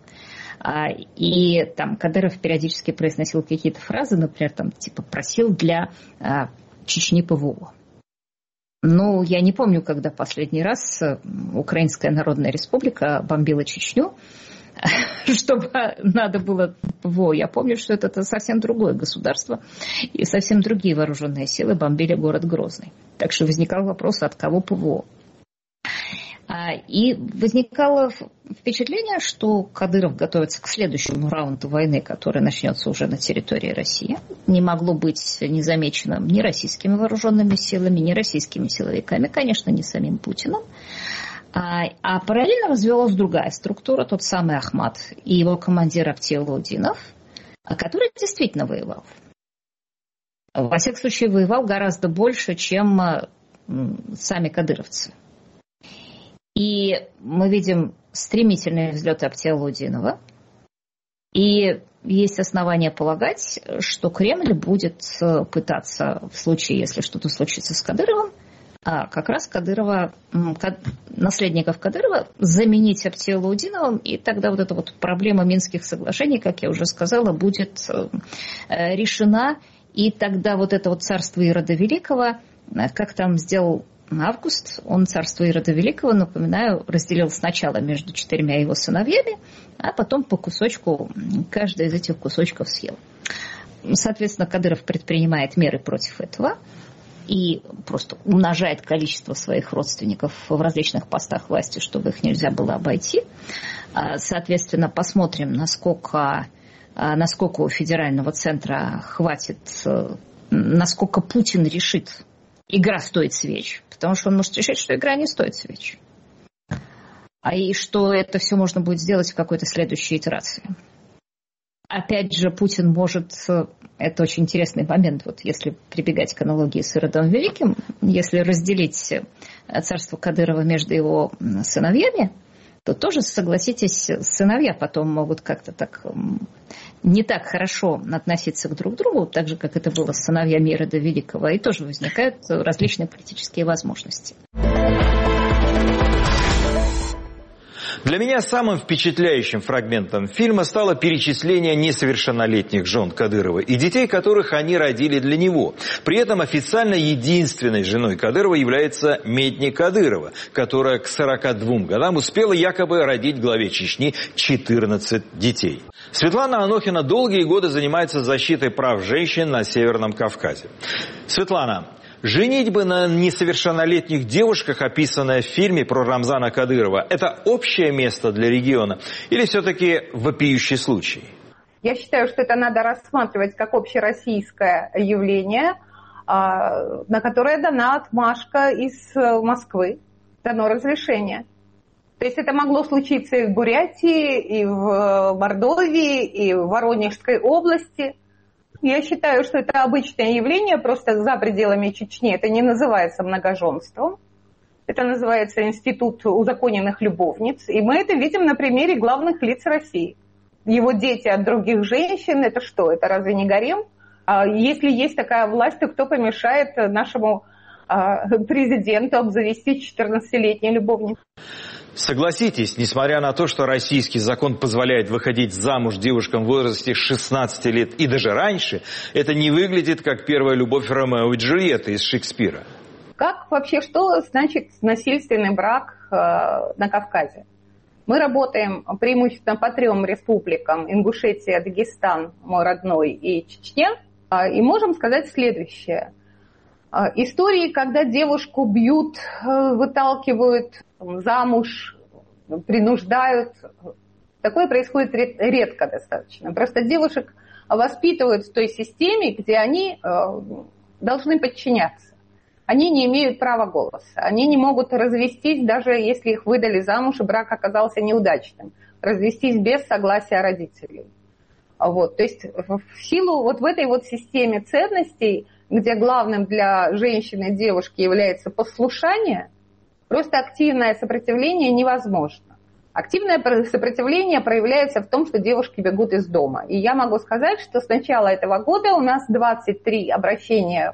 И там Кадыров периодически произносил какие-то фразы, например, просил для Чечни ПВО. Я не помню, когда последний раз Украинская Народная Республика бомбила Чечню, чтобы надо было ПВО. Я помню, что это совсем другое государство, и совсем другие вооруженные силы бомбили город Грозный. Так что возникал вопрос, от кого ПВО. И возникало впечатление, что Кадыров готовится к следующему раунду войны, который начнется уже на территории России. Не могло быть незамеченным ни российскими вооруженными силами, ни российскими силовиками, конечно, не самим Путиным. А параллельно развилась другая структура, тот самый Ахмат и его командир Ахтиолудинов, который действительно воевал. Во всяком случае, воевал гораздо больше, чем сами кадыровцы. И мы видим стремительные взлеты Ахтиолудинова. И есть основания полагать, что Кремль будет пытаться, в случае, если что-то случится с Кадыровым, как раз наследников Кадырова заменить Ахтиолудиновым, и тогда вот эта вот проблема Минских соглашений, как я уже сказала, будет решена, и тогда вот это вот царство Ирода Великого, как там сделал Август, он царство Ирода Великого, напоминаю, разделил сначала между 4 его сыновьями, а потом по кусочку каждый из этих кусочков съел. Соответственно, Кадыров предпринимает меры против этого и просто умножает количество своих родственников в различных постах власти, чтобы их нельзя было обойти. Соответственно, посмотрим, насколько у федерального центра хватит, насколько Путин решит, игра стоит свеч. Потому что он может решить, что игра не стоит свеч. И что это все можно будет сделать в какой-то следующей итерации. Опять же, Путин может... Это очень интересный момент, вот если прибегать к аналогии с Иродом Великим, если разделить царство Кадырова между его сыновьями, то тоже, согласитесь, сыновья потом могут как-то так не так хорошо относиться друг к другу, так же, как это было с сыновьями Ирода Великого, и тоже возникают различные политические возможности. Для меня самым впечатляющим фрагментом фильма стало перечисление несовершеннолетних жен Кадырова и детей, которых они родили для него. При этом официально единственной женой Кадырова является Медни Кадырова, которая к 42 годам успела якобы родить главе Чечни 14 детей. Светлана Анохина долгие годы занимается защитой прав женщин на Северном Кавказе. Светлана, женитьба на несовершеннолетних девушках, описанная в фильме про Рамзана Кадырова, это общее место для региона или все-таки вопиющий случай? Я считаю, что это надо рассматривать как общероссийское явление, на которое дана отмашка из Москвы, дано разрешение. То есть это могло случиться и в Бурятии, и в Мордовии, и в Воронежской области. Я считаю, что это обычное явление, просто за пределами Чечни. Это не называется многоженством. Это называется институт узаконенных любовниц. И мы это видим на примере главных лиц России. Его дети от других женщин, это что? Это разве не гарем? А если есть такая власть, то кто помешает нашему президенту обзавестись 14-летней любовницей? Согласитесь, несмотря на то, что российский закон позволяет выходить замуж девушкам в возрасте 16 лет и даже раньше, это не выглядит как первая любовь Ромео и Джульетты из Шекспира. Как вообще, что значит насильственный брак на Кавказе? Мы работаем преимущественно по 3 республикам: Ингушетия, Дагестан, мой родной, и Чечня, и можем сказать следующее. Истории, когда девушку бьют, выталкивают замуж, принуждают, такое происходит редко достаточно. Просто девушек воспитывают в той системе, где они должны подчиняться. Они не имеют права голоса. Они не могут развестись, даже если их выдали замуж и брак оказался неудачным. Развестись без согласия родителей. Вот. То есть в силу вот в этой вот системе ценностей, где главным для женщины и девушки является послушание, просто активное сопротивление невозможно. Активное сопротивление проявляется в том, что девушки бегут из дома. И я могу сказать, что с начала этого года у нас 23 обращения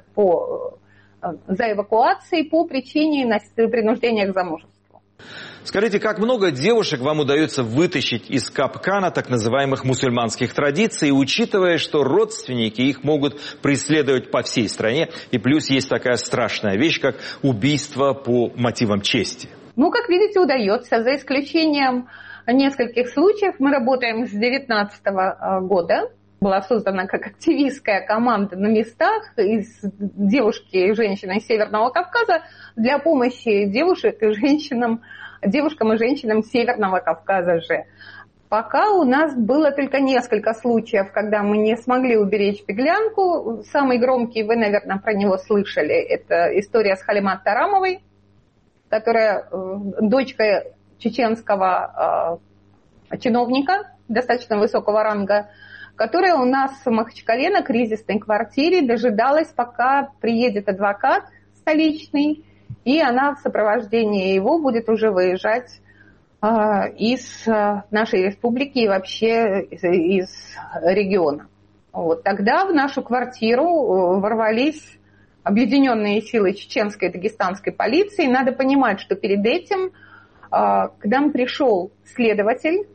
за эвакуацией по причине принуждения к замужеству. Скажите, как много девушек вам удается вытащить из капкана так называемых мусульманских традиций, учитывая, что родственники их могут преследовать по всей стране, и плюс есть такая страшная вещь, как убийство по мотивам чести? Ну, как видите, удается. За исключением нескольких случаев мы работаем с 2019 года. была создана как активистская команда на местах из девушки и женщины из Северного Кавказа для помощи девушкам и женщинам Северного Кавказа же. Пока у нас было только несколько случаев, когда мы не смогли уберечь беглянку. Самый громкий, вы, наверное, про него слышали, это история с Халимат Тарамовой, которая дочка чеченского чиновника достаточно высокого ранга, которая у нас в Махачкале на кризисной квартире дожидалась, пока приедет адвокат столичный, и она в сопровождении его будет уже выезжать из нашей республики и вообще из региона. Вот. Тогда в нашу квартиру ворвались объединенные силы чеченской и дагестанской полиции. Надо понимать, что перед этим к нам пришел следователь,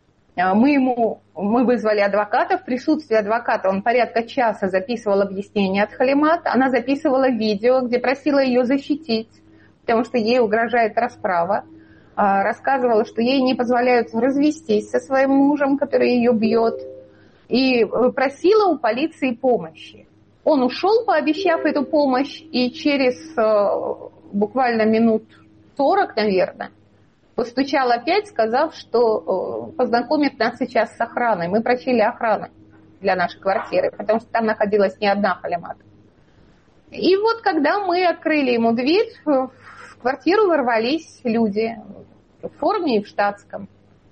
мы вызвали адвоката. В присутствии адвоката он порядка часа записывал объяснение от Халимат. Она записывала видео, где просила ее защитить, потому что ей угрожает расправа. Рассказывала, что ей не позволяют развестись со своим мужем, который ее бьет. И просила у полиции помощи. Он ушел, пообещав эту помощь, и через буквально минут 40, наверное, постучал опять, сказав, что познакомит нас сейчас с охраной. Мы просили охрану для нашей квартиры, потому что там находилась не одна Халимат. И вот когда мы открыли ему дверь, в квартиру ворвались люди в форме и в штатском.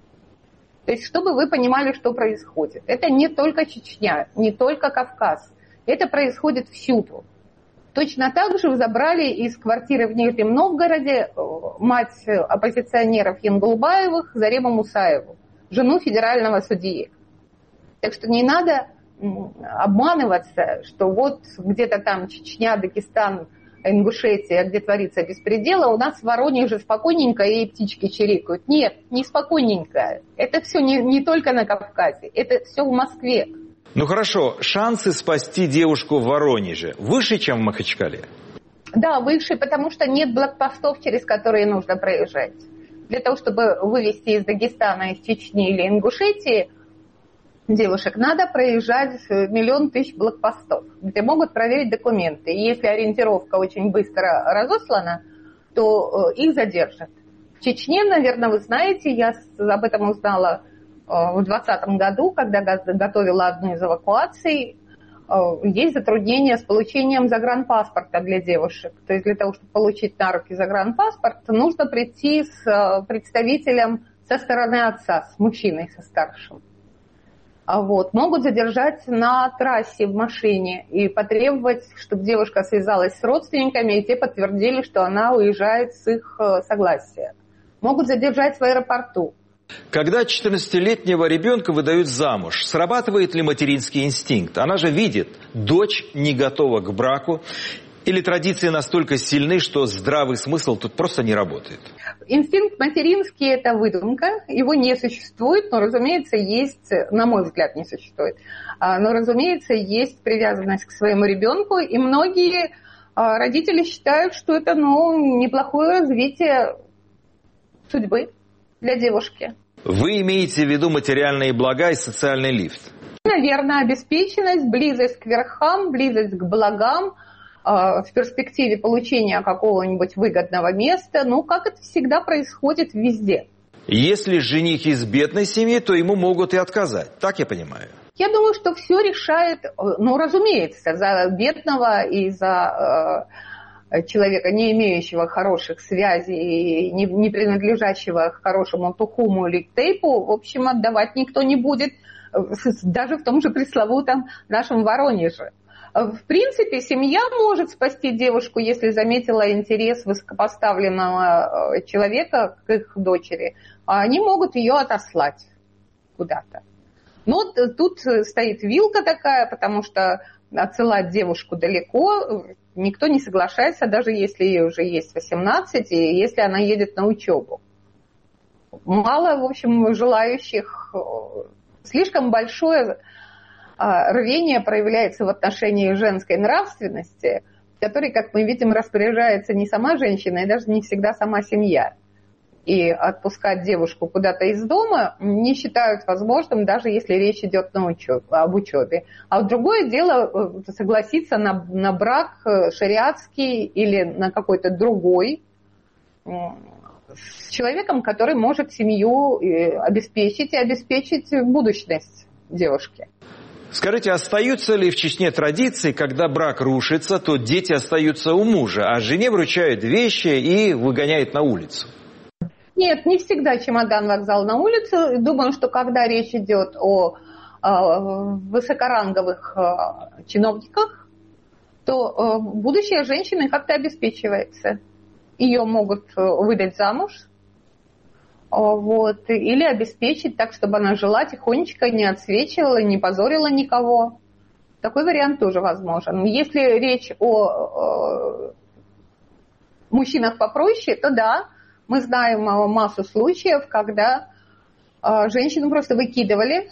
То есть, чтобы вы понимали, что происходит. Это не только Чечня, не только Кавказ. Это происходит всюду. Точно так же забрали из квартиры в Нижнем Новгороде мать оппозиционеров Янгулбаевых Зарему Мусаеву, жену федерального судьи. Так что не надо обманываться, что вот где-то там Чечня, Дагестан, Ингушетия, где творится беспредел, а у нас в Воронеже спокойненько и птички чирикают. Нет, не спокойненько. Это все не только на Кавказе, это все в Москве. Ну хорошо, шансы спасти девушку в Воронеже выше, чем в Махачкале? Да, выше, потому что нет блокпостов, через которые нужно проезжать. Для того, чтобы вывести из Дагестана, из Чечни или Ингушетии девушек, надо проезжать 1 000 000 блокпостов, где могут проверить документы. И если ориентировка очень быстро разослана, то их задержат. В Чечне, наверное, вы знаете, я об этом узнала в 2020 году, когда готовила одну из эвакуаций, есть затруднения с получением загранпаспорта для девушек. То есть для того, чтобы получить на руки загранпаспорт, нужно прийти с представителем со стороны отца, с мужчиной, со старшим. Вот. Могут задержать на трассе в машине и потребовать, чтобы девушка связалась с родственниками, и те подтвердили, что она уезжает с их согласия. Могут задержать в аэропорту. Когда 14-летнего ребенка выдают замуж, срабатывает ли материнский инстинкт? Она же видит, дочь не готова к браку, или традиции настолько сильны, что здравый смысл тут просто не работает? Инстинкт материнский – это выдумка, его не существует, но, разумеется, есть, на мой взгляд, не существует, но, разумеется, есть привязанность к своему ребенку, и многие родители считают, что это, неплохое развитие судьбы для девушки. Вы имеете в виду материальные блага и социальный лифт? Наверное, обеспеченность, близость к верхам, близость к благам, в перспективе получения какого-нибудь выгодного места, как это всегда происходит везде. Если жених из бедной семьи, то ему могут и отказать, так я понимаю? Я думаю, что все решает, разумеется, за бедного и за человека, не имеющего хороших связей, не принадлежащего к хорошему тухуму или тейпу, в общем, отдавать никто не будет, даже в том же пресловутом нашем Воронеже. В принципе, семья может спасти девушку, если заметила интерес высокопоставленного человека к их дочери. А они могут ее отослать куда-то. Но тут стоит вилка такая, потому что отсылать девушку далеко никто не соглашается, даже если ей уже есть 18, и если она едет на учебу. Мало, в общем, желающих. Слишком большое рвение проявляется в отношении женской нравственности, которой, как мы видим, распоряжается не сама женщина и даже не всегда сама семья. и отпускать девушку куда-то из дома не считают возможным, даже если речь идет об учебе. А другое дело согласиться на брак шариатский или на какой-то другой с человеком, который может семью обеспечить и обеспечить будущность девушки. Скажите, остаются ли в Чечне традиции, когда брак рушится, то дети остаются у мужа, а жене вручают вещи и выгоняют на улицу? Нет, не всегда чемодан, вокзал на улицу. Думаю, что когда речь идет о высокоранговых чиновниках, то будущая женщина как-то обеспечивается. Ее могут выдать замуж, или обеспечить так, чтобы она жила тихонечко, не отсвечивала, не позорила никого. Такой вариант тоже возможен. Если речь о мужчинах попроще, то да, мы знаем массу случаев, когда женщину просто выкидывали.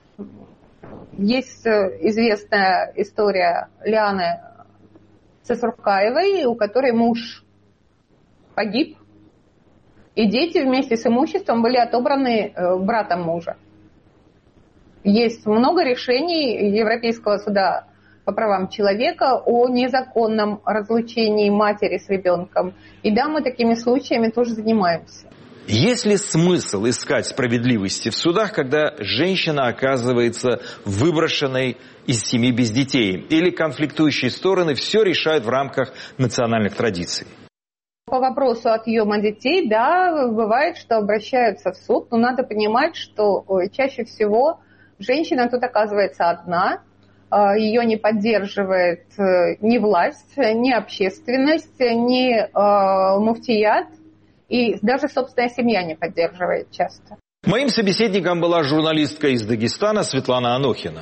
Есть известная история Лианы Цесуркаевой, у которой муж погиб, и дети вместе с имуществом были отобраны братом мужа. Есть много решений Европейского суда по правам человека о незаконном разлучении матери с ребенком. И да, мы такими случаями тоже занимаемся. Есть ли смысл искать справедливости в судах, когда женщина оказывается выброшенной из семьи без детей? Или конфликтующие стороны все решают в рамках национальных традиций? По вопросу отъема детей, да, бывает, что обращаются в суд, но надо понимать, что чаще всего женщина тут оказывается одна, ее не поддерживает ни власть, ни общественность, ни муфтият, и даже собственная семья не поддерживает часто. Моим собеседником была журналистка из Дагестана Светлана Анохина.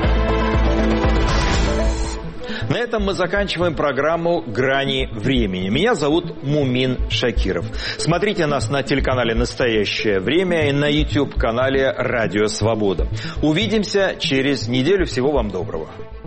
На этом мы заканчиваем программу «Грани времени». Меня зовут Мумин Шакиров. Смотрите нас на телеканале «Настоящее время» и на YouTube-канале «Радио Свобода». Увидимся через неделю. Всего вам доброго.